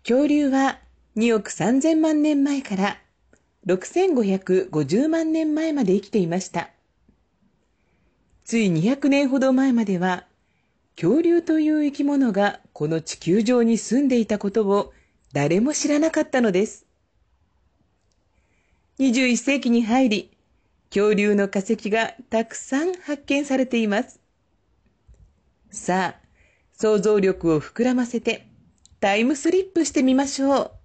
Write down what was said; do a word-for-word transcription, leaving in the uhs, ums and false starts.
恐竜はにおくさんぜんまん年前からろくせんごひゃくごじゅうまん年前まで生きていました。ついにひゃくねんほど前までは、恐竜という生き物がこの地球上に住んでいたことを誰も知らなかったのです。にじゅういっ世紀に入り、恐竜の化石がたくさん発見されています。さあ、想像力を膨らませてタイムスリップしてみましょう。